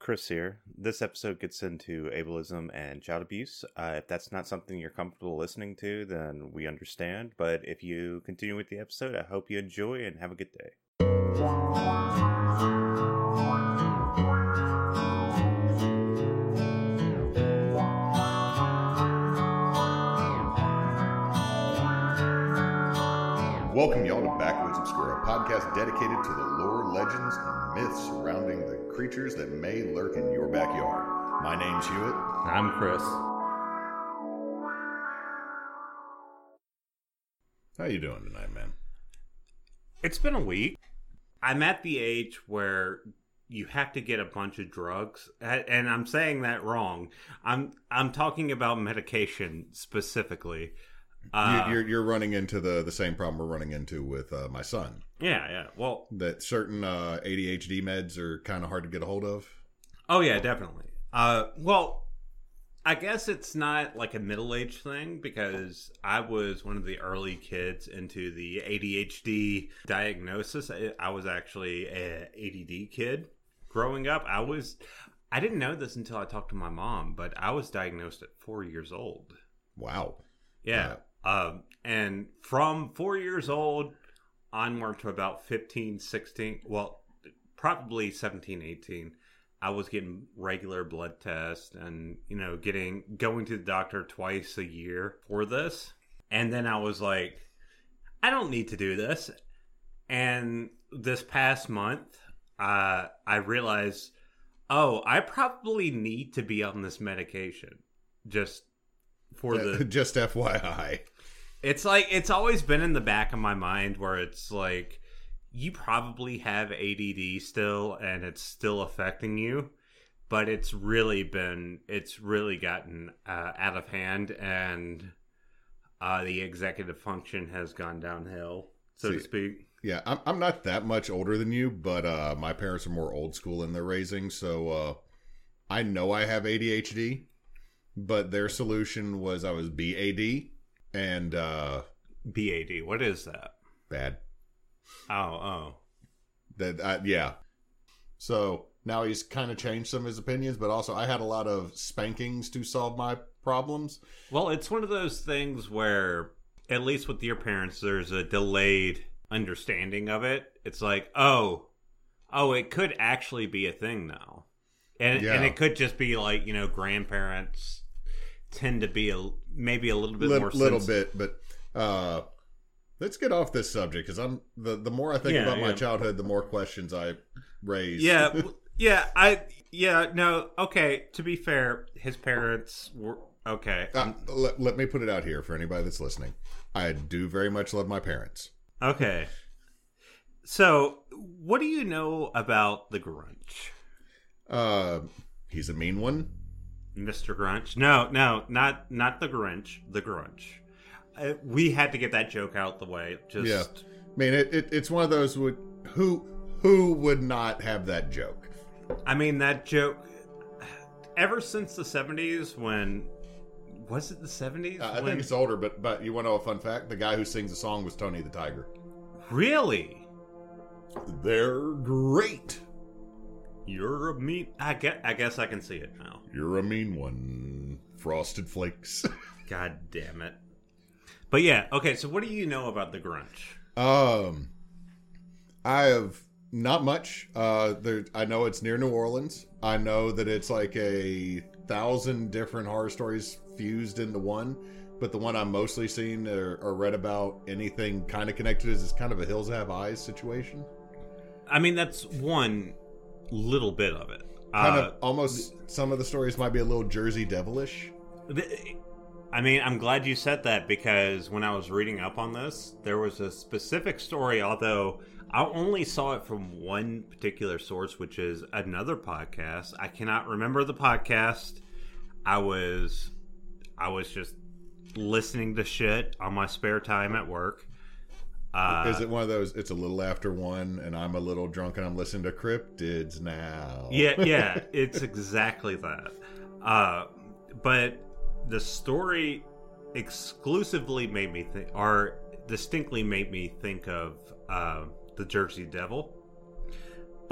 Chris here. This episode gets into ableism and child abuse. If that's not something you're comfortable listening to, then we understand. But if you continue with the episode, I hope you enjoy and have a good day. Welcome y'all to Backwoods Obscura, a podcast dedicated to the lore, legends, and myths surrounding the creatures that may lurk in your backyard. My name's Hewitt. I'm Chris. How you doing tonight, man? It's been a week. I'm at the age where you have to get a bunch of drugs, and I'm saying that wrong. I'm talking about medication specifically. You're running into the same problem we're running into with my son. Yeah. Well, that certain ADHD meds are kind of hard to get a hold of. Oh yeah, definitely. Well, I guess it's not like a middle-aged thing because I was one of the early kids into the ADHD diagnosis. I was actually a ADD kid growing up. I didn't know this until I talked to my mom, but I was diagnosed at 4 years old. Wow. Yeah. And from 4 years old onward to about 15, 16, well, probably 17, 18, I was getting regular blood tests and, going to the doctor twice a year for this. And then I was like, I don't need to do this. And this past month, I realized, I probably need to be on this medication just FYI. It's like, it's always been in the back of my mind where it's like, you probably have ADD still and it's still affecting you, but it's really gotten out of hand, and the executive function has gone downhill, so to speak. Yeah, I'm not that much older than you, but my parents are more old school in their raising, so I know I have ADHD, but their solution was I was BAD. And BAD, what is that? Bad. Oh. Yeah. So now he's kind of changed some of his opinions, but also I had a lot of spankings to solve my problems. Well, it's one of those things where, at least with your parents, there's a delayed understanding of it. It's like, it could actually be a thing now. And it could just be like, grandparents tend to be maybe a little bit more bit, but let's get off this subject because the more I think about my childhood, the more questions I raise. Okay, to be fair, his parents were okay. Let me put it out here for anybody that's listening. I do very much love my parents. Okay, so what do you know about the Grunch? He's a mean one. Mr. Grunch? No, not the Grinch. The Grunch. We had to get that joke out the way. I mean, it's one of those who would not have that joke. I mean, that joke. Ever since the 70s, when was it the 70s? I think it's older, but you want to know a fun fact? The guy who sings the song was Tony the Tiger. Really? They're great. You're a mean... I guess I can see it now. You're a mean one. Frosted Flakes. God damn it. But yeah, okay, so what do you know about the Grunch? I have not much. I know it's near New Orleans. I know that it's like 1,000 different horror stories fused into one. But the one I'm mostly seen or read about anything kind of connected is kind of a Hills Have Eyes situation. I mean, that's one little bit of it. Kind of almost some of the stories might be a little Jersey Devilish. I mean, I'm glad you said that because when I was reading up on this, there was a specific story, although I only saw it from one particular source, which is another podcast. I cannot remember the podcast. I was just listening to shit on my spare time at work. Is it one of those, it's a little after 1 and I'm a little drunk and I'm listening to cryptids now? Yeah, it's exactly that. But the story exclusively made me think, or distinctly made me think of the Jersey Devil. But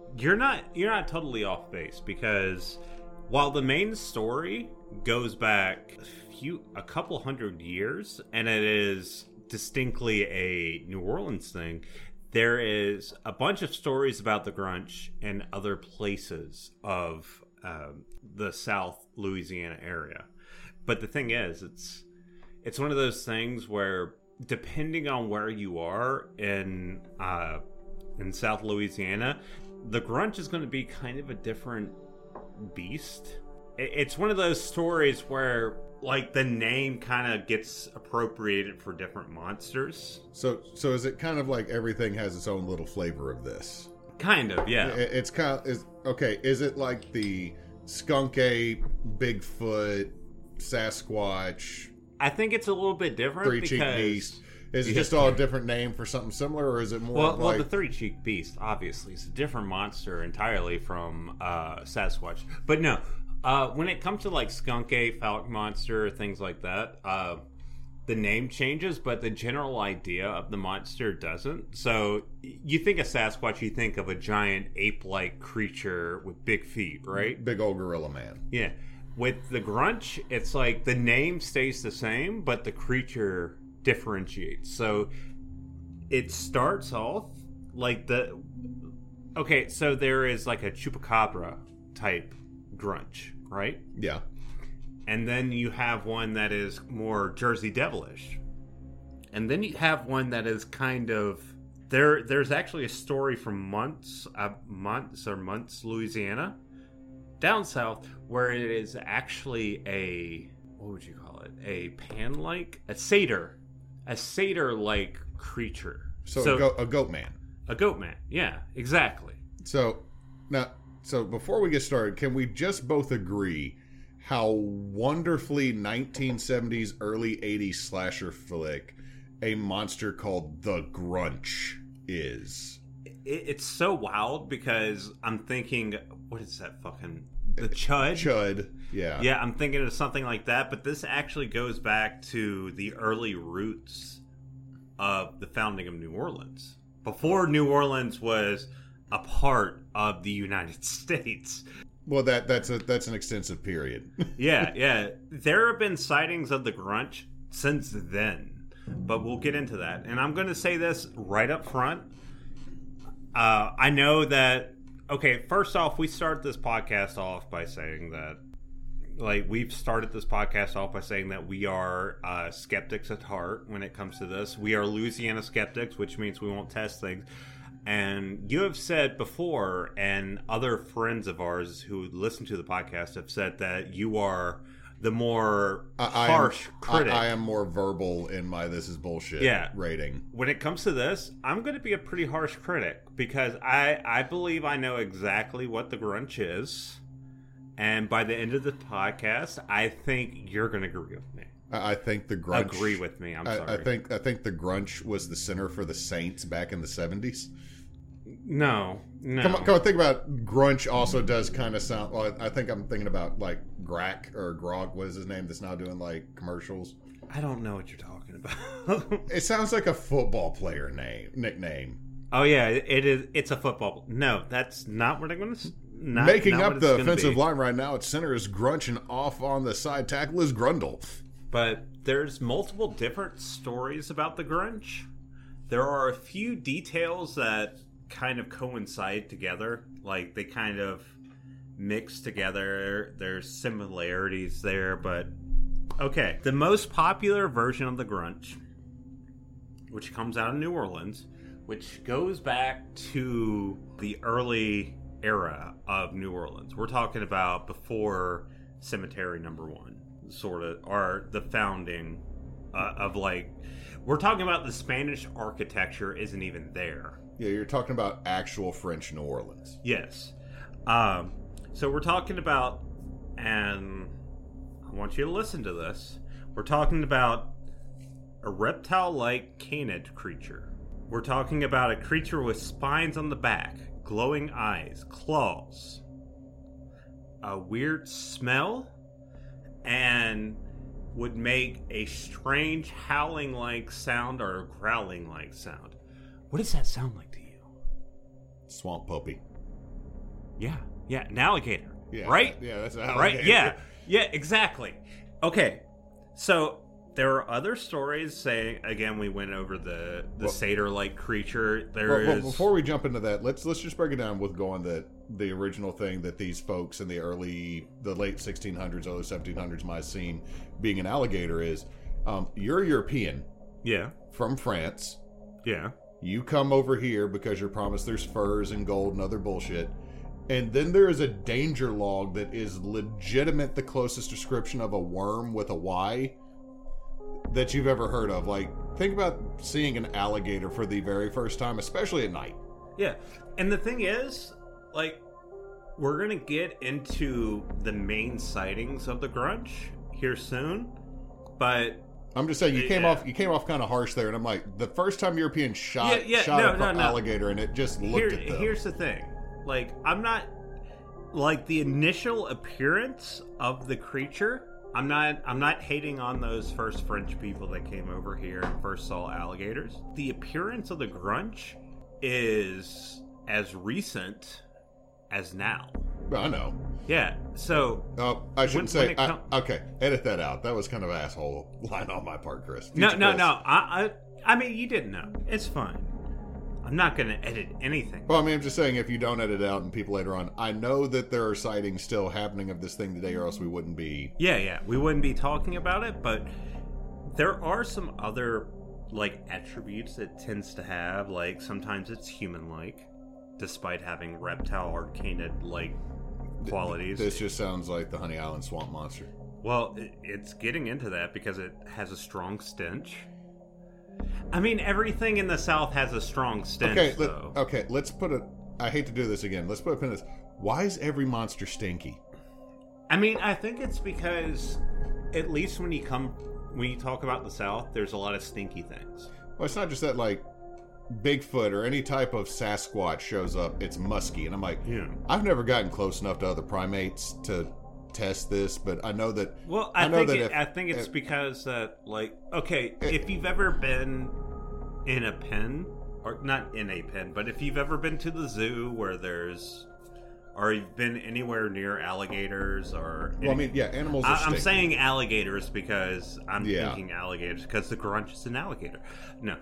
you're not totally off base, because while the main story goes back a couple hundred years, and it is distinctly a New Orleans thing, there is a bunch of stories about the Grunch in other places of the South Louisiana area. But the thing is, it's one of those things where, depending on where you are in South Louisiana, the Grunch is going to be kind of a different beast. It's one of those stories where, like, the name kind of gets appropriated for different monsters. So is it kind of like everything has its own little flavor of this? Kind of, yeah. It's kind of, okay, is it like the skunk ape, Bigfoot, Sasquatch, I think it's a little bit different. Three-cheeked beast? Is it just all a different name for something similar, or is it more well, the three-cheeked beast, obviously, is a different monster entirely from Sasquatch. But no, when it comes to like skunk ape, phallic monster, things like that, the name changes, but the general idea of the monster doesn't. So you think of Sasquatch, you think of a giant ape-like creature with big feet, right? Big old gorilla man. Yeah. With the Grunch, it's like the name stays the same, but the creature differentiates. So it starts off like okay, so there is like a chupacabra type Grunch, right? Yeah. And then you have one that is more Jersey Devilish. And then you have one that is kind of there's actually a story from Monts, Louisiana, down south, where it is actually what would you call it? A satyr-like creature. So a goat man. A goat man, yeah, exactly. So before we get started, can we just both agree how wonderfully 1970s, early 80s slasher flick a monster called the Grunch is? It's so wild, because I'm thinking, what is that fucking... The Chud? Chud, yeah. Yeah, I'm thinking of something like that, but this actually goes back to the early roots of the founding of New Orleans. Before New Orleans was a part of the United States. Well, that's an extensive period. Yeah. There have been sightings of the Grunch since then, but we'll get into that. And I'm going to say this right up front. I know that, okay, first off, we start this podcast off by saying that, like, we've started this podcast off by saying that we are skeptics at heart when it comes to this. We are Louisiana skeptics, which means we won't test things. And you have said before, and other friends of ours who listen to the podcast have said, that you are the more harsh critic. I am more verbal in my "this is bullshit" rating. When it comes to this, I'm going to be a pretty harsh critic, because I believe I know exactly what the Grunch is, and by the end of the podcast, I think you're going to agree with me. I think the Grunch... Agree with me, I'm sorry. I think the Grunch was the center for the Saints back in the 70s. No. Come on, think about Grunch. Also does kind of sound. Well, I think I'm thinking about like Grack or Grog. What is his name? That's now doing like commercials. I don't know what you're talking about. It sounds like a football player nickname. Oh yeah, it is. It's a football. No, that's not what I'm going to. Making up the offensive line right now at center is Grunch, and off on the side tackle is Grundle. But there's multiple different stories about the Grunch. There are a few details that kind of coincide together, like they kind of mix together. There's similarities there, but okay. The most popular version of the Grunch, which comes out of New Orleans, which goes back to the early era of New Orleans. We're talking about before Cemetery Number 1, sort of, or the founding of, like, we're talking about the Spanish architecture isn't even there. Yeah, you're talking about actual French New Orleans. Yes. So we're talking about, and I want you to listen to this, we're talking about a reptile-like canid creature. We're talking about a creature with spines on the back, glowing eyes, claws, a weird smell, and would make a strange howling-like sound or growling-like sound. What does that sound like to you? Swamp puppy. Yeah, an alligator. Yeah, right? Yeah, that's an alligator. Right? Yeah, exactly. Okay, so there are other stories saying, again, we went over the satyr-like creature. Well, before we jump into that, let's just break it down with going that the original thing that these folks in the late 1600s, early 1700s might have seen being an alligator is, you're European. Yeah. From France. Yeah. You come over here because you're promised there's furs and gold and other bullshit. And then there is a danger log that is legitimate the closest description of a worm with a Y that you've ever heard of. Like, think about seeing an alligator for the very first time, especially at night. Yeah. And the thing is, like, we're going to get into the main sightings of the Grunch here soon, but I'm just saying you came off kind of harsh there, and I'm like, the first time Europeans shot an alligator and it just looked at them. Here's the thing. Like, I'm not, like, the initial appearance of the creature, I'm not hating on those first French people that came over here and first saw alligators. The appearance of the Grunch is as recent as now. I know. Yeah, so... Oh, I shouldn't say... okay, edit that out. That was kind of an asshole line on my part, Chris. No. I mean, you didn't know. It's fine. I'm not going to edit anything. Well, I mean, I'm just saying, if you don't edit out and people later on... I know that there are sightings still happening of this thing today, or else we wouldn't be... Yeah, we wouldn't be talking about it, but there are some other, like, attributes it tends to have. Like, sometimes it's human-like, despite having reptile arcanid-like qualities. This just sounds like the Honey Island swamp monster. Well, it's getting into that because it has a strong stench. I mean, everything in the South has a strong stench, though. Let's put it... I hate to do this again. Let's put a pin in this. Why is every monster stinky? I mean, I think it's because, at least when you talk about the South, there's a lot of stinky things. Well, it's not just that, like, Bigfoot or any type of Sasquatch shows up, it's musky. And I'm like, I've never gotten close enough to other primates to test this, but I know that... Well, I think it's because that, like, okay, if you've ever been in a pen, or not in a pen, but if you've ever been to the zoo where there's... or you've been anywhere near alligators or... Well, I mean, yeah, animals are I'm saying alligators because I'm thinking alligators, because the Grunch is an alligator. No.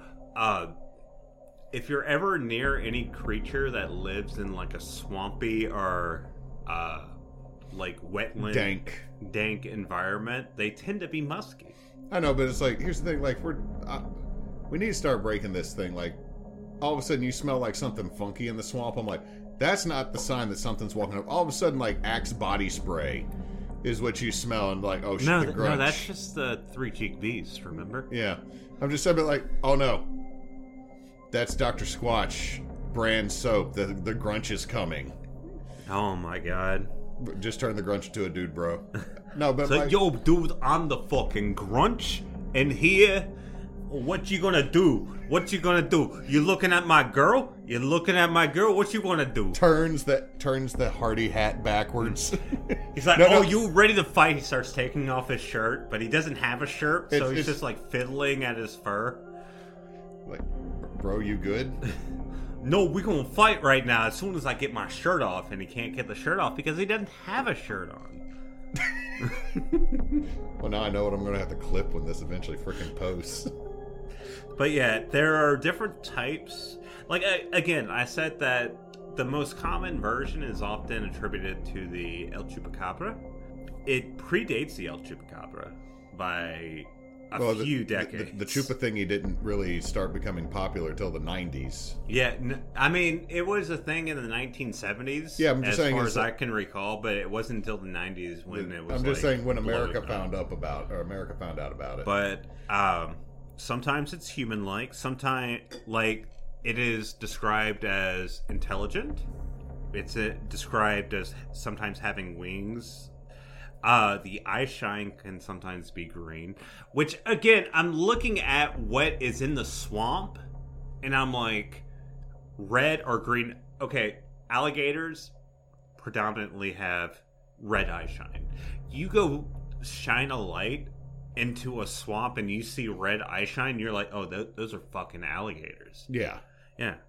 If you're ever near any creature that lives in, like, a swampy or, like, wetland... Dank environment, they tend to be musky. I know, but it's like, here's the thing, like, we need to start breaking this thing. Like, all of a sudden you smell like something funky in the swamp. I'm like... That's not the sign that something's walking up. All of a sudden, like, Axe body spray is what you smell, and like, oh shit, the Grunch. No, that's just the Three-Cheeked Beast, remember? Yeah. I'm just saying, like, oh no. That's Dr. Squatch brand soap. The Grunch is coming. Oh my god. Just turn the Grunch into a dude, bro. No, but so, yo, dude, I'm the fucking Grunch, and here... What you gonna do? What you gonna do? You looking at my girl? You looking at my girl? What you gonna do? Turns the Hardy hat backwards. He's like, you ready to fight? He starts taking off his shirt, but he doesn't have a shirt, so he's just like fiddling at his fur. Like, bro, you good? No, we gonna fight right now as soon as I get my shirt off, and he can't get the shirt off because he doesn't have a shirt on. Well, now I know what I'm gonna have to clip when this eventually freaking posts. But yeah, there are different types. Like, again, I said that the most common version is often attributed to the El Chupacabra. It predates the El Chupacabra by a few decades. The Chupa thingy didn't really start becoming popular until the 90s. Yeah, I mean, it was a thing in the 1970s, yeah, I'm just saying, as far as I can recall, but it wasn't until the 90s when it was, I'm just saying, when America found out about it. But, sometimes it's human-like. Sometimes, like, it is described as intelligent. It's described as sometimes having wings. The eye shine can sometimes be green. Which, again, I'm looking at what is in the swamp, and I'm like, red or green. Okay, alligators predominantly have red eye shine. You go shine a light into a swamp and you see red eye shine, you're like, oh, those are fucking alligators. Yeah.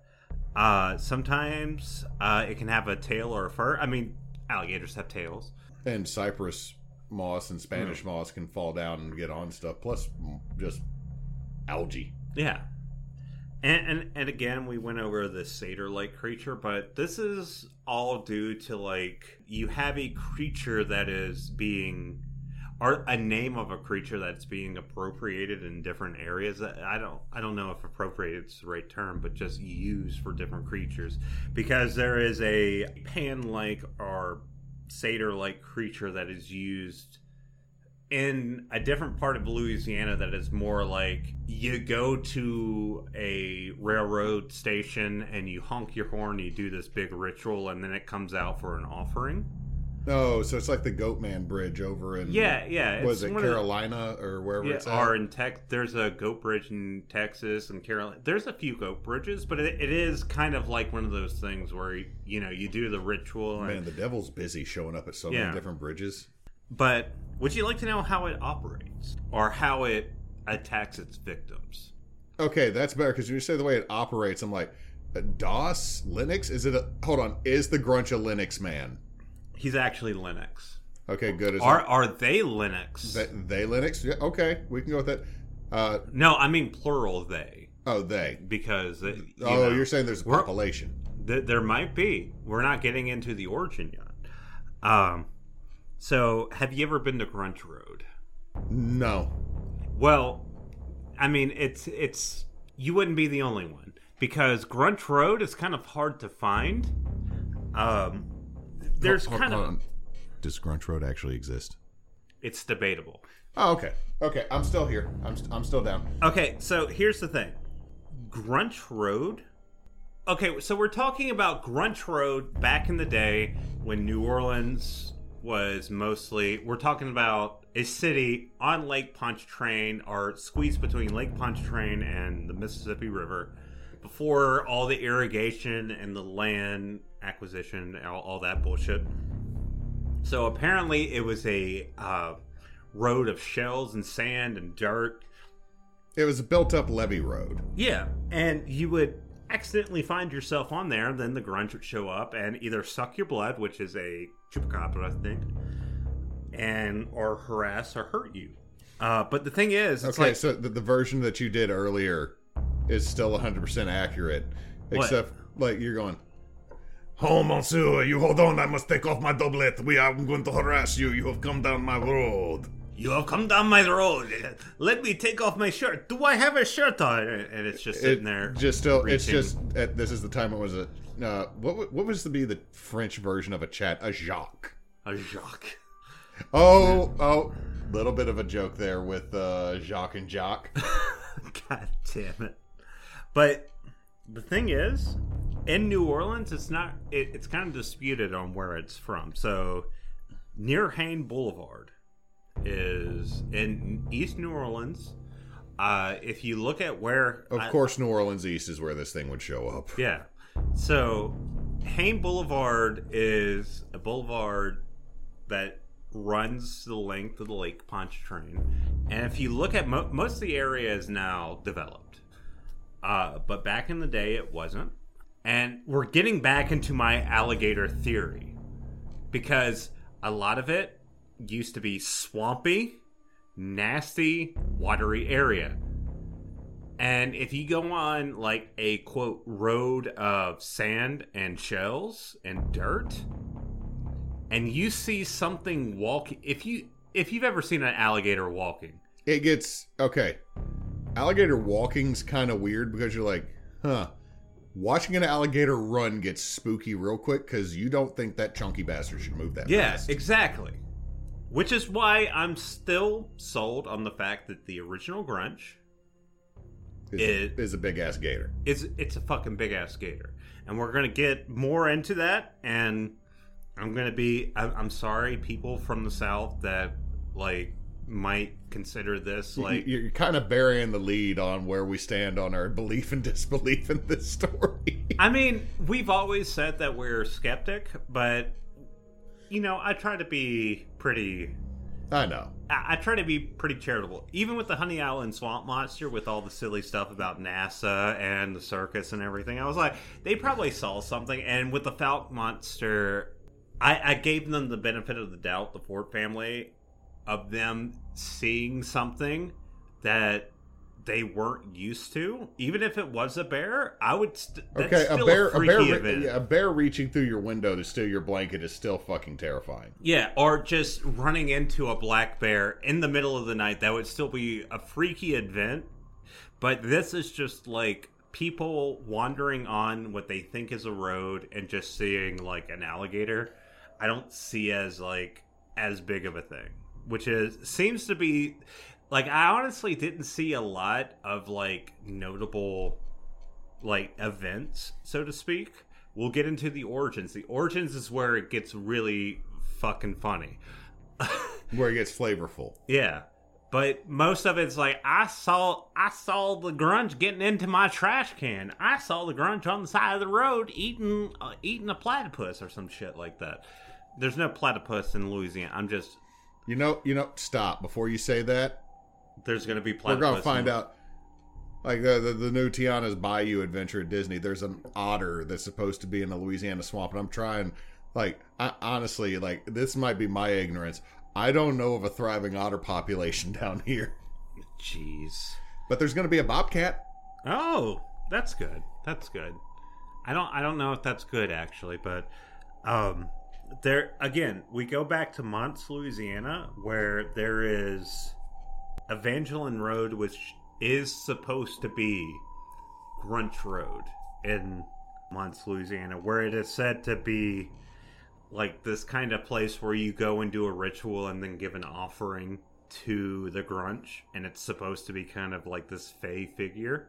Sometimes it can have a tail or a fur. I mean, alligators have tails. And cypress moss and Spanish moss can fall down and get on stuff. Plus, just algae. Yeah. And again, we went over the satyr-like creature, but this is all due to, like, you have a creature that is being, or a name of a creature that's being appropriated in different areas. I don't know if appropriated is the right term, but just used for different creatures. Because there is a pan-like or satyr-like creature that is used in a different part of Louisiana that is more like you go to a railroad station and you honk your horn, you do this big ritual, and then it comes out for an offering. Oh, so it's like the Goatman Bridge over in Was it Carolina or wherever it's at? Or in there's a goat bridge in Texas and Carolina. There's a few goat bridges, but it is kind of like one of those things where you do the ritual. Man, the devil's busy showing up at so many different bridges. But would you like to know how it operates or how it attacks its victims? Okay, that's better because when you say the way it operates, I'm like, DOS? Linux? Hold on, is the Grunch a Linux man? He's actually Linux. Okay, good. Are they Linux? They Linux? Yeah, okay, we can go with that. No, I mean plural they. Oh, they. Because... you're saying there's a population. There might be. We're not getting into the origin yet. So, have you ever been to Grunch Road? No. Well, I mean, it's you wouldn't be the only one because Grunch Road is kind of hard to find. There's hold on. Does Grunch Road actually exist? It's debatable. Oh, okay. Okay, I'm still here. I'm still down. Okay, so here's the thing. Grunch Road. Okay, so we're talking about Grunch Road back in the day when New Orleans was mostly, we're talking about a city on Lake Pontchartrain or squeezed between Lake Pontchartrain and the Mississippi River before all the irrigation and the land acquisition, all that bullshit. So apparently it was a road of shells and sand and dirt. It was a built-up levee road. Yeah, and you would accidentally find yourself on there, then the Grunch would show up and either suck your blood, which is a chupacabra, I think, or harass or hurt you. But the thing is, it's okay, so the version that you did earlier is still 100% accurate, except like you're going, "Oh, monsieur, you hold on, I must take off my doublet. I'm going to harass you. You have come down my road. You have come down my road. Let me take off my shirt. Do I have a shirt on?" And it's just sitting there. Just still, reaching. It's just. This is the time it was a. What was to be the French version of a chat? A Jacques. A Jacques. Oh, little bit of a joke there with Jacques and Jock. God damn it! But the thing is, in New Orleans, it's not. It's kind of disputed on where it's from. So near Haine Boulevard is in East New Orleans. If you look at where... Of course, New Orleans East is where this thing would show up. Yeah. So, Haine Boulevard is a boulevard that runs the length of the Lake Pontchartrain. And if you look at... most of the area is now developed. But back in the day, it wasn't. And we're getting back into my alligator theory. Because a lot of it used to be swampy, nasty, watery area. And if you go on like a quote road of sand and shells and dirt, and you see something walking, if you've ever seen an alligator walking, it gets okay. Alligator walking's kind of weird because you're like, watching an alligator run gets spooky real quick because you don't think that chunky bastard should move that fast. Yeah, exactly. Which is why I'm still sold on the fact that the original Grunch is a big-ass gator. It's a fucking big-ass gator. And we're going to get more into that, and I'm sorry, people from the South that, like, might consider this, like... You're kind of burying the lead on where we stand on our belief and disbelief in this story. I mean, we've always said that we're skeptic, but... I try to be pretty I know. I try to be pretty charitable. Even with the Honey Island Swamp Monster, with all the silly stuff about NASA and the circus and everything, I was like, they probably saw something. And with the Falk Monster, I gave them the benefit of the doubt, the Ford family, of them seeing something that they weren't used to. Even if it was a bear, I would. That's still a bear reaching through your window to steal your blanket is still fucking terrifying. Yeah, or just running into a black bear in the middle of the night, that would still be a freaky event. But this is just like people wandering on what they think is a road and just seeing like an alligator. I don't see as like as big of a thing, which seems to be like, I honestly didn't see a lot of like notable like events, so to speak. We'll get into the origins. The origins is where it gets really fucking funny. Where it gets flavorful. Yeah. But most of it's like, I saw the grunge getting into my trash can. I saw the grunge on the side of the road eating a platypus or some shit like that. There's no platypus in Louisiana. I'm just... You know, stop. Before you say that, there's going to be platypus. We're going to find out. Like the new Tiana's Bayou adventure at Disney, there's an otter that's supposed to be in a Louisiana swamp. And I'm trying, like, honestly, like, this might be my ignorance. I don't know of a thriving otter population down here. Jeez. But there's going to be a bobcat. Oh, that's good. That's good. I don't know if that's good, actually, but... there again, we go back to Mons, Louisiana, where there is Evangeline Road, which is supposed to be Grunch Road in Mons, Louisiana, where it is said to be like this kind of place where you go and do a ritual and then give an offering to the Grunch, and it's supposed to be kind of like this fae figure.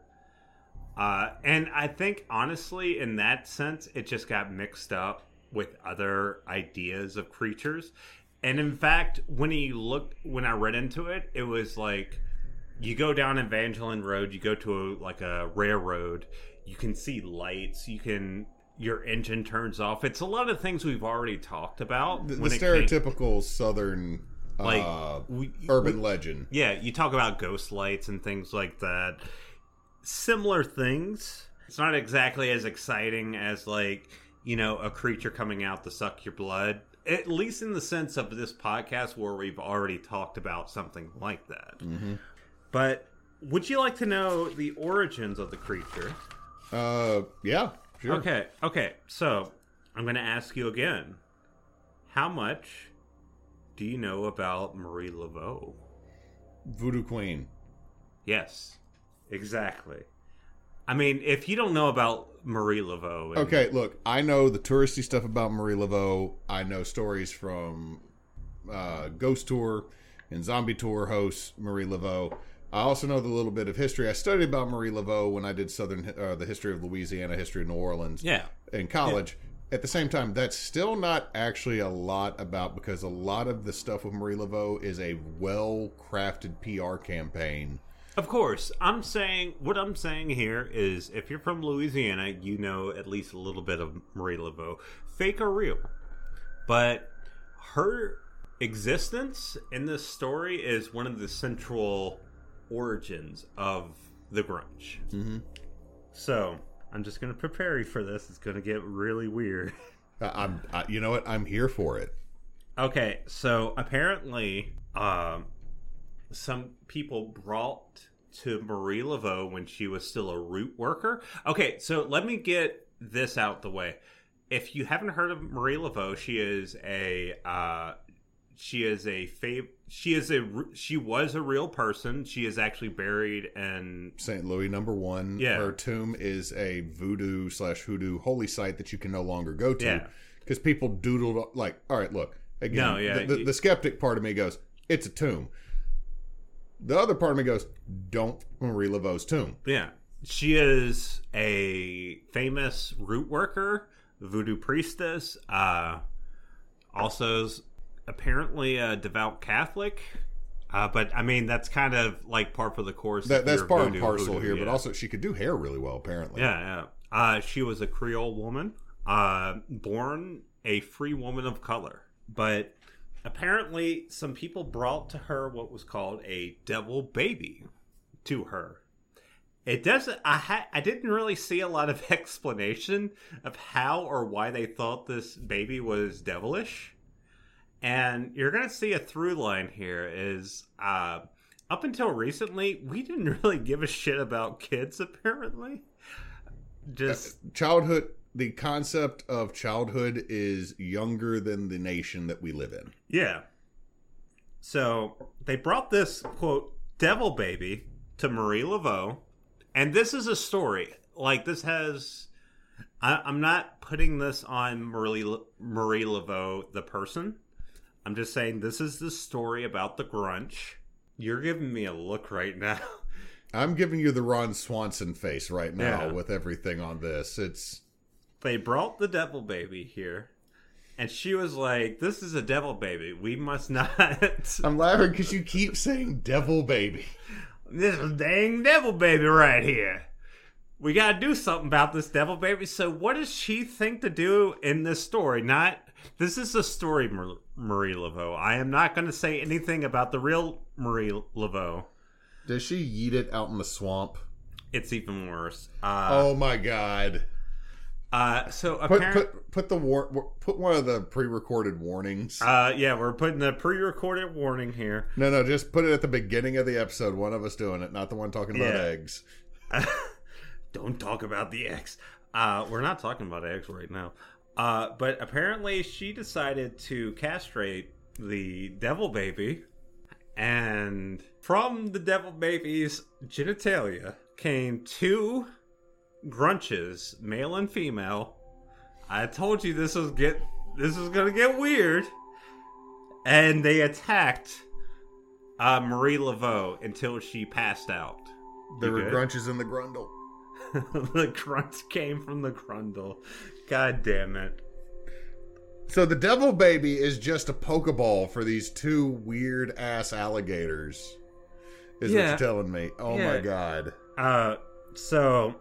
And I think, honestly, in that sense, it just got mixed up with other ideas of creatures. And in fact, when I read into it, it was like, you go down Evangeline Road, you go to a railroad, you can see lights, your engine turns off. It's a lot of things we've already talked about. The stereotypical southern urban legend. Yeah, you talk about ghost lights and things like that. Similar things. It's not exactly as exciting as like, a creature coming out to suck your blood. At least in the sense of this podcast where we've already talked about something like that. Mm-hmm. But would you like to know the origins of the creature? Yeah, sure. Okay. So I'm going to ask you again. How much do you know about Marie Laveau? Voodoo Queen. Yes, exactly. I mean, if you don't know about Marie Laveau... Okay, look, I know the touristy stuff about Marie Laveau. I know stories from Ghost Tour and Zombie Tour host Marie Laveau. I also know the little bit of history. I studied about Marie Laveau when I did the history of Louisiana, history of New Orleans in college. Yeah. At the same time, that's still not actually a lot about, because a lot of the stuff with Marie Laveau is a well-crafted PR campaign. Of course. What I'm saying here is, if you're from Louisiana, you know at least a little bit of Marie Laveau. Fake or real. But her existence in this story is one of the central origins of the grunge. Mm-hmm. So, I'm just going to prepare you for this. It's going to get really weird. You know what? I'm here for it. Okay, so apparently... some people brought to Marie Laveau when she was still a root worker. Okay, so let me get this out the way. If you haven't heard of Marie Laveau, she was a real person. She is actually buried in St. Louis #1. Yeah. Her tomb is a voodoo/hoodoo holy site that you can no longer go to because people doodled like, all right, look, again, the skeptic part of me goes, it's a tomb. The other part of me goes, don't Marie Laveau's tomb. Yeah. She is a famous root worker, voodoo priestess, also apparently a devout Catholic. But, I mean, that's kind of like par for the course. That's part and parcel here, but also she could do hair really well, apparently. Yeah. She was a Creole woman, born a free woman of color. But apparently some people brought to her what was called a devil baby to her. It doesn't. I didn't really see a lot of explanation of how or why they thought this baby was devilish. And you're gonna see a through line here is up until recently we didn't really give a shit about kids. Apparently, just childhood. The concept of childhood is younger than the nation that we live in. Yeah. So they brought this quote devil baby to Marie Laveau. And this is a story. Like, this has... I'm not putting this on Marie Laveau, the person. I'm just saying this is the story about the Grunch. You're giving me a look right now. I'm giving you the Ron Swanson face right now Yeah. with everything on this. It's... They brought the devil baby here. And she was like, this is a devil baby. We must not... I'm laughing because you keep saying devil baby. This is dang devil baby right here. We gotta do something about this devil baby. So what does she think to do in this story? This is a story, Marie Laveau. I am not going to say anything about the real Marie Laveau. Does she yeet it out in the swamp? It's even worse. Oh my god. So apparently... Put one of the pre-recorded warnings. Yeah, we're putting the pre-recorded warning here. No, just put it at the beginning of the episode. One of us doing it, not the one talking about eggs. Don't talk about the eggs. We're not talking about eggs right now. But apparently she decided to castrate the devil baby. And from the devil baby's genitalia came 2 Grunches, male and female. I told you this was gonna get weird. And they attacked Marie Laveau until she passed out. There were Grunches in the Grundle. The grunts came from the Grundle. God damn it. So the devil baby is just a Pokeball for these 2 weird ass alligators. Is what you're telling me. Oh my god. So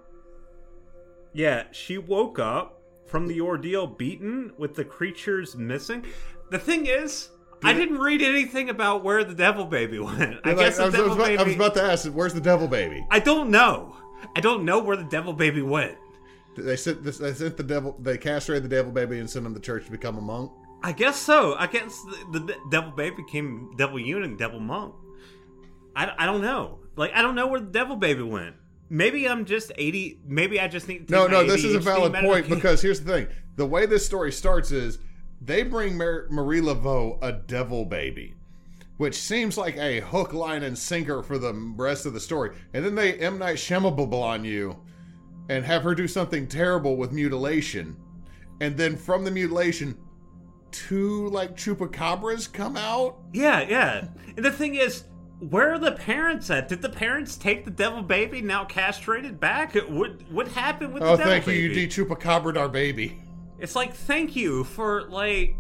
yeah, she woke up from the ordeal beaten with the creatures missing. The thing is, I didn't read anything about where the devil baby went. I was about to ask, where's the devil baby? I don't know. I don't know where the devil baby went. They sent the devil. They castrated the devil baby and sent him to church to become a monk. I guess so. I guess the devil baby became devil eunuch, devil monk. I don't know. Like, I don't know where the devil baby went. Maybe I'm just 80. Maybe I just need to take No, this is a valid point because here's the thing. The way this story starts is they bring Marie Laveau a devil baby, which seems like a hook, line, and sinker for the rest of the story. And then they M. Night Shyamalan on you and have her do something terrible with mutilation. And then from the mutilation, 2 like chupacabras come out? Yeah. And the thing is, where are the parents at? Did the parents take the devil baby now castrated back? What happened with the devil baby? Oh, thank you. You de-chupacabra'd our baby. It's like, thank you for, like,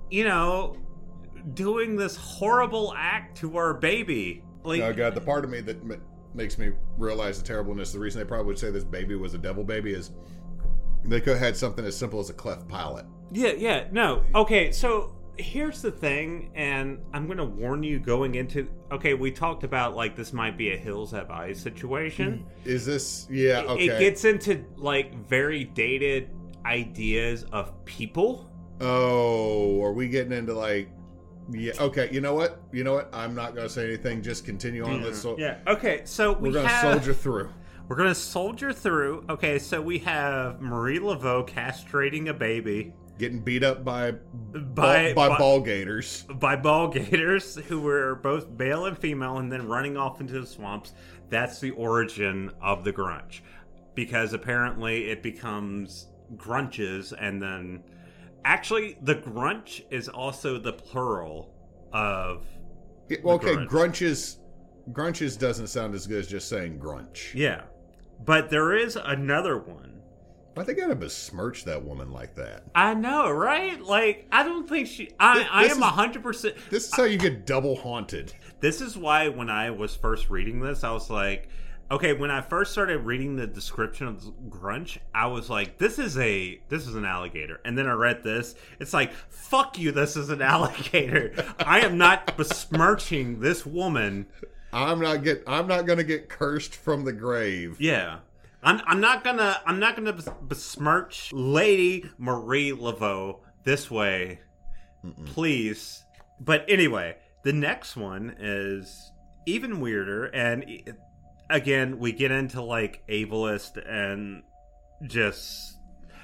doing this horrible act to our baby. Like, oh, God, the part of me that makes me realize the terribleness, the reason they probably would say this baby was a devil baby is they could have had something as simple as a cleft palate. Yeah, no. Okay, so here's the thing, and I'm going to warn you going into... Okay, we talked about, like, this might be a Hills Have Eyes situation. Is this... Yeah, okay. It gets into, like, very dated ideas of people. Oh, are we getting into, like... Yeah, okay, you know what? I'm not going to say anything. Just continue on. Yeah, okay, so we're going to soldier through. We're going to soldier through. Okay, so we have Marie Laveau castrating a baby. Getting beat up by ball gators. By ball gators who were both male and female and then running off into the swamps. That's the origin of the Grunch. Because apparently it becomes Grunches and then... Actually, the Grunch is also the plural of... Okay, Grunches doesn't sound as good as just saying Grunch. Yeah. But there is another one. Why they gotta besmirch that woman like that? I know, right? Like, I don't think she... I am 100%... This is how you get double haunted. This is why when I was first reading this, I was like, Okay, when I first started reading the description of Grunch, I was like, this is an alligator. And then I read this. It's like, fuck you, this is an alligator. I am not besmirching this woman. I'm not gonna get cursed from the grave. Yeah. I'm not gonna besmirch Lady Marie Laveau this way. Please. But anyway, the next one is even weirder, and again, we get into like ableist and just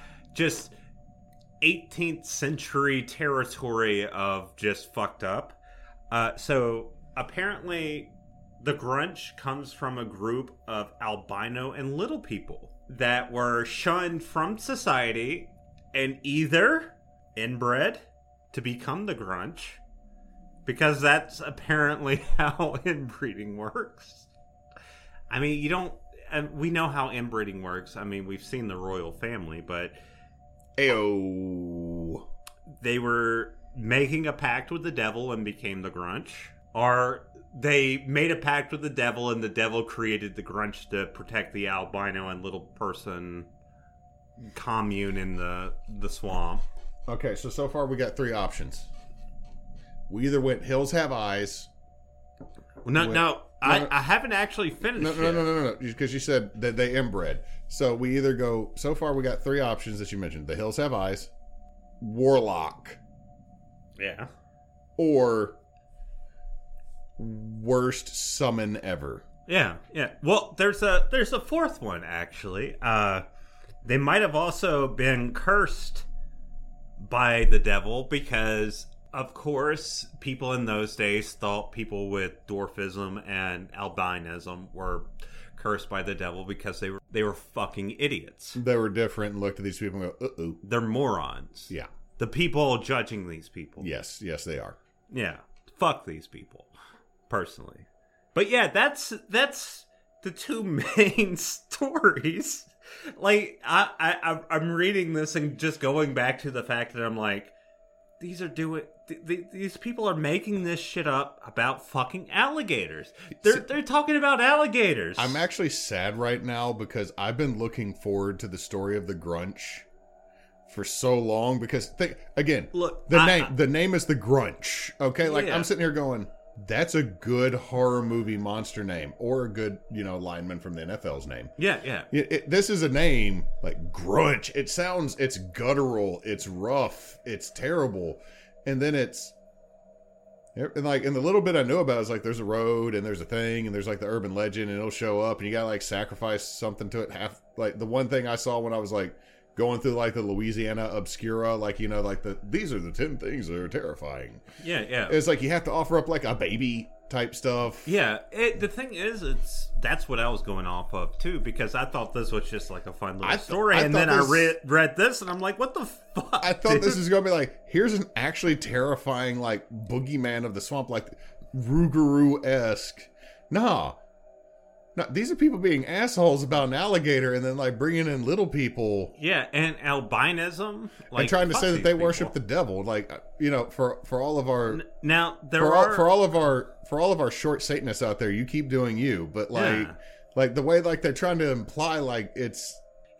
18th century territory of just fucked up. So apparently the Grunch comes from a group of albino and little people that were shunned from society and either inbred to become the Grunch, because that's apparently how inbreeding works. I mean, we know how inbreeding works. I mean, we've seen the royal family, but Ayo. They were making a pact with the devil and became the Grunch. Or they made a pact with the devil and the devil created the Grunch to protect the albino and little person commune in the swamp. Okay, so far we got 3 options. We either went Hills Have Eyes. I haven't actually finished No, because you said that they inbred. So we either go, so far we got 3 options that you mentioned. The Hills Have Eyes, Warlock, Yeah. or worst summon ever. Yeah. Well, there's a fourth one, actually. They might have also been cursed by the devil because, of course, people in those days thought people with dwarfism and albinism were cursed by the devil because they were fucking idiots. They were different and looked at these people and go, uh-oh. They're morons. Yeah. The people judging these people. Yes, they are. Yeah. Fuck these people, personally. But yeah, that's the 2 main stories. Like, I'm reading this and just going back to the fact that I'm like, these people are making this shit up about fucking alligators. They're talking about alligators. I'm actually sad right now because I've been looking forward to the story of the Grunch for so long because Look, the name is the Grunch. Okay, like Yeah. I'm sitting here going, that's a good horror movie monster name, or a good lineman from the NFL's name. Yeah. This is a name like Grunch. It's guttural, it's rough, it's terrible, and then and the little bit I knew about is like there's a road and there's a thing and there's like the urban legend and it'll show up and you gotta like sacrifice something to it. Like the one thing I saw when I was like going through like the Louisiana Obscura, like these are the 10 things that are terrifying. Yeah. It's like you have to offer up like a baby type stuff. Yeah, the thing is, that's what I was going off of too, because I thought this was just like a fun little story, and then I read this, and I'm like, what the fuck? I thought this was going to be like, here's an actually terrifying like boogeyman of the swamp, like Rougarou-esque. No, these are people being assholes about an alligator, and then like bringing in little people. Yeah, and albinism, like, and trying to say that they worship the devil, like for all of our for all of our short Satanists out there, you keep doing you, but like the way like they're trying to imply like it's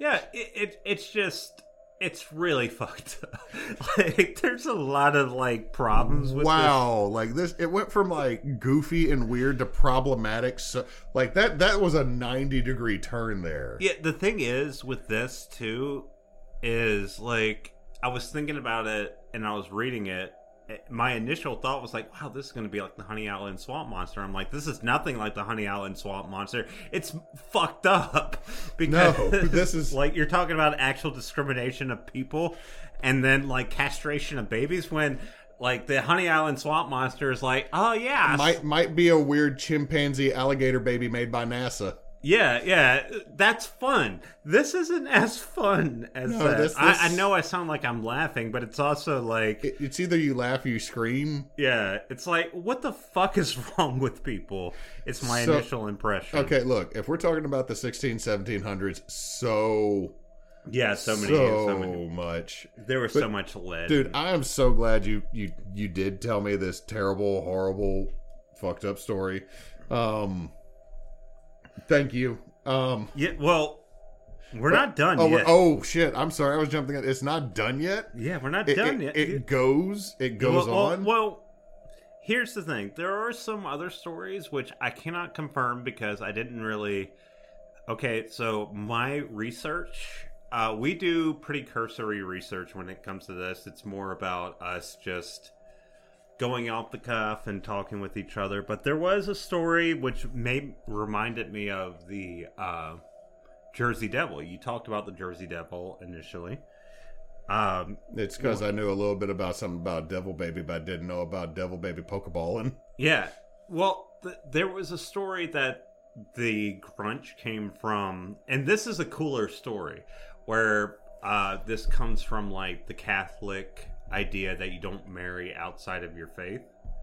it's really fucked up. Like, there's a lot of like problems with this. Like this, it went from like goofy and weird to problematic. So like that was a 90-degree turn there. Yeah, the thing is with this too is like I was thinking about it and I was reading it. My initial thought was like, wow, this is going to be like the Honey Island Swamp Monster. I'm like, this is nothing like the Honey Island Swamp Monster. It's fucked up. Because this is like, you're talking about actual discrimination of people and then like castration of babies, when like the Honey Island Swamp Monster is like, oh yeah. Might be a weird chimpanzee alligator baby made by NASA. Yeah, that's fun. This isn't as fun as that. I know I sound like I'm laughing, but it's also like... It's either you laugh or you scream. Yeah, it's like, what the fuck is wrong with people? It's my initial impression. Okay, look, if we're talking about the 1700s, so much. There was so much lead. Dude, I am so glad you did tell me this terrible, horrible, fucked up story. Thank you. Yeah, well, we're not done yet. Oh shit! I'm sorry, I was jumping. It's not done yet. Yeah, we're not done yet. It goes on. Well, here's the thing. There are some other stories which I cannot confirm because I didn't really... Okay, so my research... we do pretty cursory research when it comes to this. It's more about us just going off the cuff and talking with each other. But there was a story which reminded me of the Jersey Devil. You talked about the Jersey Devil initially. It's because I knew a little bit about something about Devil Baby, but I didn't know about Devil Baby Pokeballing. Yeah. Well, there was a story that the Grunch came from, and this is a cooler story, where this comes from, like, the Catholic idea that you don't marry outside of your faith.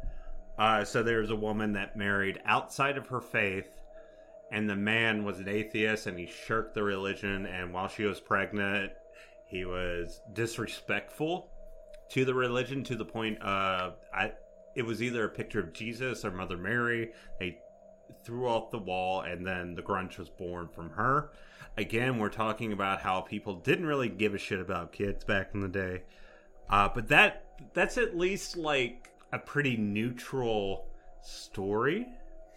So there's a woman that married outside of her faith, and the man was an atheist, and he shirked the religion, and while she was pregnant, he was disrespectful to the religion to the point of... it was either a picture of Jesus or Mother Mary. They threw off the wall, and then the Grunch was born from her. Again, we're talking about how people didn't really give a shit about kids back in the day. But that's at least, like, a pretty neutral story.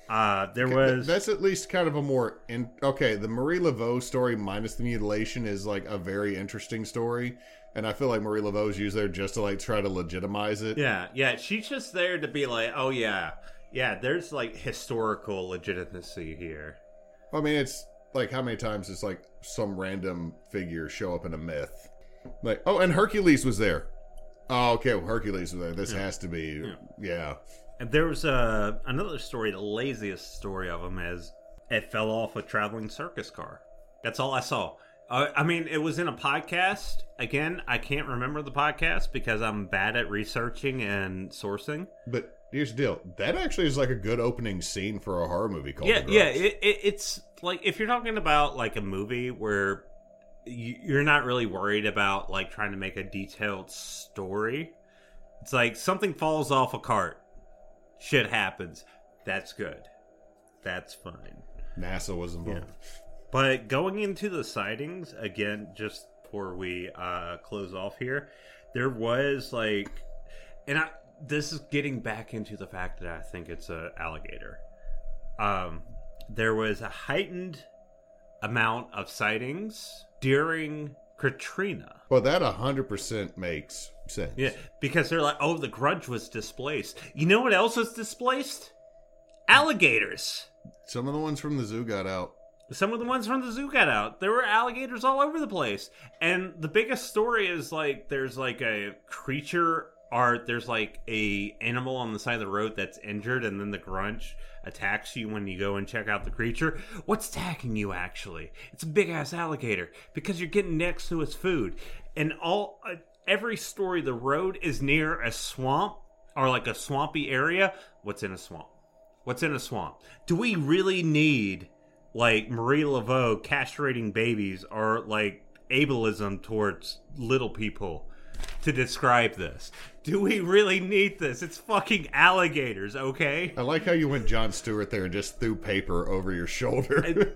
That's at least kind of a more... the Marie Laveau story minus the mutilation is, like, a very interesting story. And I feel like Marie Laveau's used there just to, like, try to legitimize it. Yeah, she's just there to be like, oh, yeah, there's, like, historical legitimacy here. I mean, it's, like, how many times does, like, some random figure show up in a myth? Like, oh, and Hercules was there. Oh, okay, well, Hercules was there. This has to be, yeah. And there was another story, the laziest story of him, is it fell off a traveling circus car. That's all I saw. I mean, it was in a podcast. Again, I can't remember the podcast because I'm bad at researching and sourcing. But here's the deal. That actually is like a good opening scene for a horror movie called The Grudge. Yeah, it's like, if you're talking about like a movie where you're not really worried about like trying to make a detailed story. It's like something falls off a cart. Shit happens. That's good. That's fine. NASA was involved. Yeah. But going into the sightings, again, just before we close off here, there was like... And this is getting back into the fact that I think it's an alligator. There was a heightened amount of sightings during Katrina. Well, that 100% makes sense. Yeah, because they're like, oh, the Grudge was displaced. You know what else was displaced? Alligators. Some of the ones from the zoo got out. Some of the ones from the zoo got out. There were alligators all over the place. And the biggest story is like there's like a creature or there's like a animal on the side of the road that's injured, and then the Grunch attacks you when you go and check out the creature. What's attacking you, actually? It's a big-ass alligator because you're getting next to its food. And every story, the road is near a swamp or like a swampy area. What's in a swamp? What's in a swamp? Do we really need... like Marie Laveau castrating babies or like ableism towards little people to describe this? Do we really need this? It's fucking alligators, okay? I like how you went Jon Stewart there and just threw paper over your shoulder.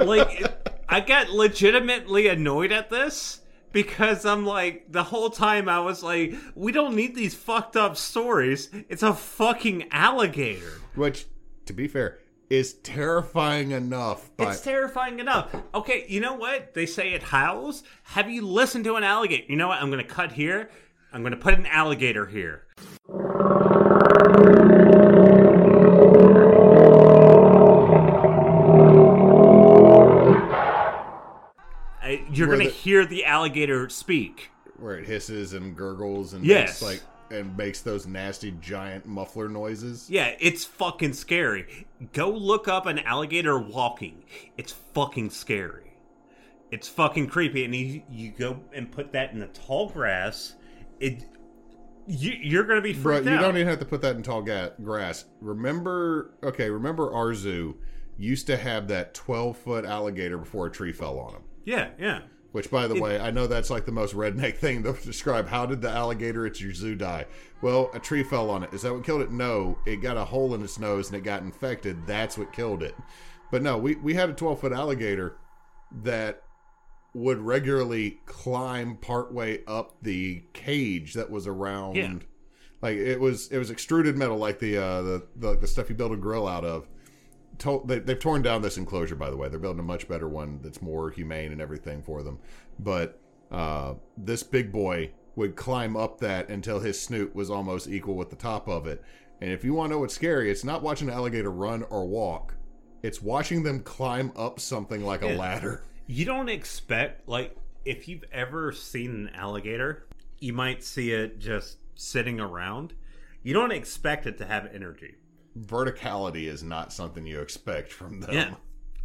I got legitimately annoyed at this because I'm like, the whole time I was like, we don't need these fucked up stories. It's a fucking alligator. Which, to be fair, is terrifying enough. It's terrifying enough. Okay, you know what? They say it howls. Have you listened to an alligator? You know what? I'm going to cut here. I'm going to put an alligator here. You're going to hear the alligator speak. Where it hisses and gurgles and makes those nasty giant muffler noises. Yeah, it's fucking scary. Go look up an alligator walking. It's fucking scary. It's fucking creepy. And you go and put that in the tall grass, you're going to be freaked out. You don't even have to put that in tall grass. Remember our zoo used to have that 12-foot alligator before a tree fell on him. Yeah. Which, by the way, I know that's like the most redneck thing to describe. How did the alligator at your zoo die? Well, a tree fell on it. Is that what killed it? No. It got a hole in its nose and it got infected. That's what killed it. But no, we had a 12-foot alligator that would regularly climb partway up the cage that was around. Yeah. Like it was extruded metal, like the stuff you build a grill out of. They've torn down this enclosure, by the way. They're building a much better one that's more humane and everything for them. But this big boy would climb up that until his snoot was almost equal with the top of it. And if you want to know what's scary, it's not watching an alligator run or walk. It's watching them climb up something like a ladder. You don't expect, like, if you've ever seen an alligator, you might see it just sitting around. You don't expect it to have energy. Verticality is not something you expect from them. Yeah.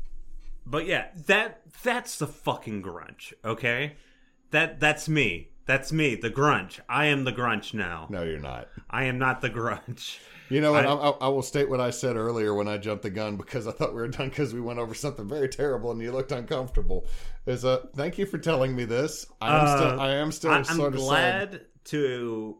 But yeah, that's the fucking grunch, okay? That's me. That's me, the grunch. I am the grunch now. No, you're not. I am not the grunch. You know what? I will state what I said earlier when I jumped the gun, because I thought we were done because we went over something very terrible and you looked uncomfortable. Is thank you for telling me this. I am still I'm sort of glad sad. to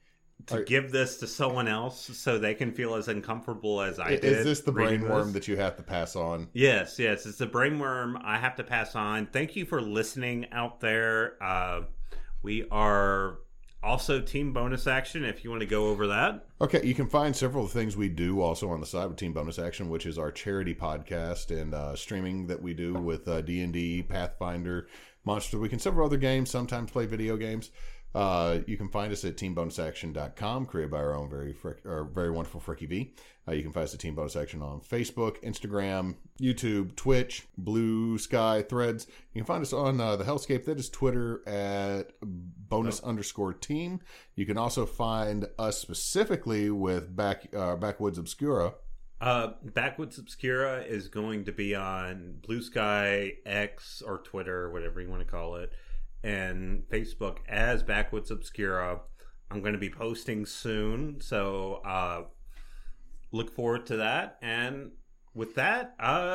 give this to someone else so they can feel as uncomfortable as I did. Is this the reading brainworm this. that you have to pass on? Yes, it's the brainworm I have to pass on. Thank you for listening out there. We are also Team Bonus Action, if you want to go over that. Okay, you can find several of the things we do also on the side with Team Bonus Action, which is our charity podcast and streaming that we do with D&D, Pathfinder, Monster Week, and several other games, sometimes play video games. You can find us at teambonusaction.com, created by our own very wonderful Fricky V. You can find us at Team Bonus Action on Facebook, Instagram, YouTube, Twitch, Blue Sky, Threads. You can find us on the Hellscape. That is Twitter at bonus_team. You can also find us specifically with Backwoods Obscura. Backwoods Obscura is going to be on Blue Sky, X, or Twitter, whatever you want to call it, and Facebook as Backwoods Obscura. I'm going to be posting soon, so look forward to that. And with that,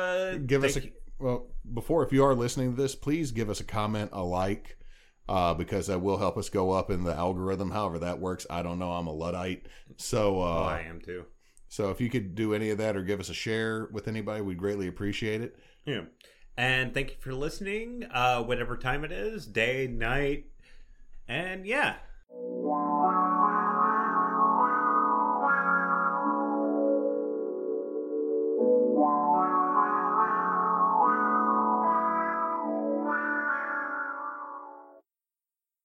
before, if you are listening to this, please give us a comment, a like, because that will help us go up in the algorithm. However that works, I don't know. I'm a Luddite, so I am too. So if you could do any of that or give us a share with anybody, we'd greatly appreciate it. Yeah. And thank you for listening, whatever time it is, day, night, and yeah.